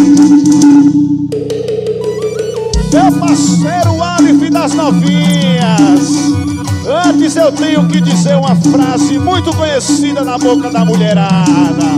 Meu parceiro Alif das novinhas. Antes eu tenho que dizer uma frase muito conhecida na boca da mulherada.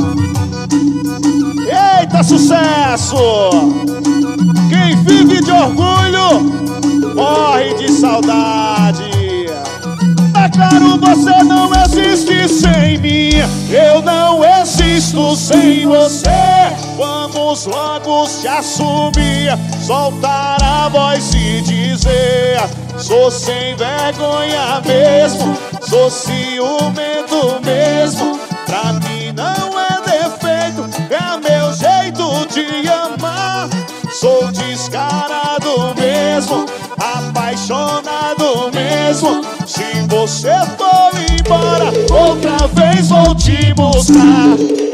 Eita, sucesso! Quem vive de orgulho morre de saudade. Tá claro, você não existe sem mim, eu não existo sem você. Vamos logo se assumir, soltar a voz e dizer: sou sem vergonha mesmo, sou ciumento mesmo. Pra mim não é defeito, é meu jeito de amar. Sou descarado mesmo, apaixonado mesmo. Se você for embora, outra vez vou te buscar.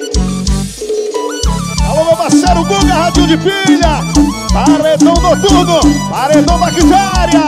Alô, meu parceiro Guga, Radinho de Pilha, Paredão Noturno, Paredão Bactéria.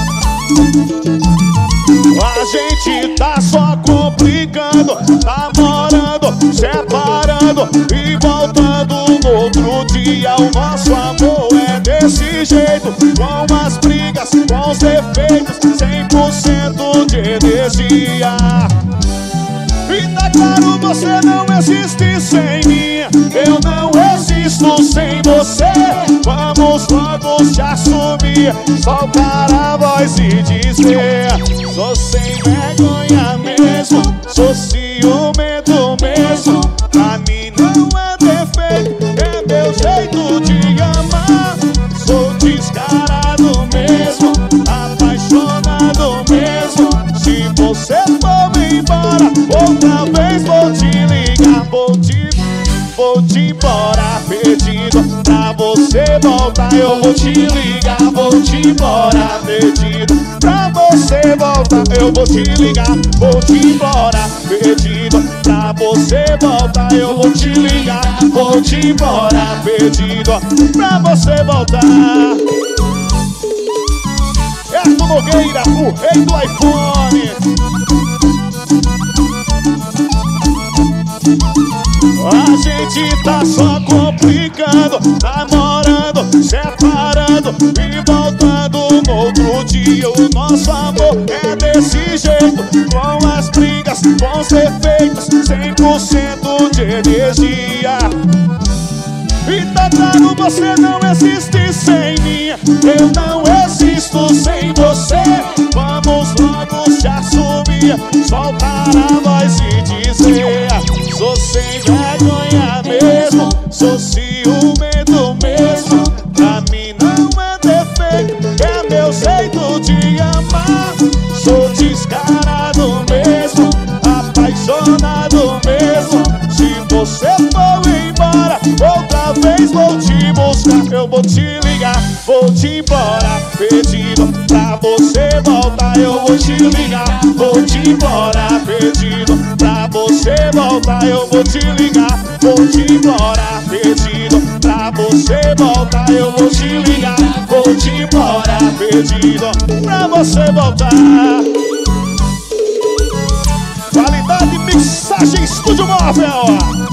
A gente tá só complicando, namorando, separando e voltando no outro dia. O nosso amor é desse jeito, com as brigas, com os defeitos, 100% de energia. E tá claro, você não existe sem mim, eu não existo sem você. Vamos logo se assumir, soltar a voz e dizer: sou sem vergonha mesmo, sou ciumento mesmo. Pra mim não é defeito, é meu jeito de amar. Sou descarado mesmo, apaixonado mesmo. Se você for embora, outra vez vou te ligar, vou te embora pedindo pra você voltar. Eu vou te ligar, vou te embora pedindo pra você voltar. Eu vou te ligar, vou te embora pedindo pra você voltar. Eu vou te ligar, vou te embora pedindo pra você voltar. Erto Nogueira, o rei do iPhone. A gente tá só complicando, namorando, separando e voltando no outro dia. O nosso amor é desse jeito, com as brigas, com os defeitos, 100% de energia. E tá claro, você não existe sem mim, eu não existo sem você. Vamos logo se assumir, soltar a voz e dizer: sou sem vergonha mesmo, sou ciumento mesmo. Pra mim não é defeito, é meu jeito de amar. Sou descarado mesmo, apaixonado mesmo. Se você for embora, outra vez vou te buscar. Eu vou te ligar, vou te embora pedindo pra você voltar. Eu vou te ligar, vou te embora pedindo pra você voltar. Eu vou te ligar, vou te embora pedindo pra você voltar. Eu vou te ligar, vou te embora pedindo pra você voltar. Qualidade, mixagem, estúdio móvel.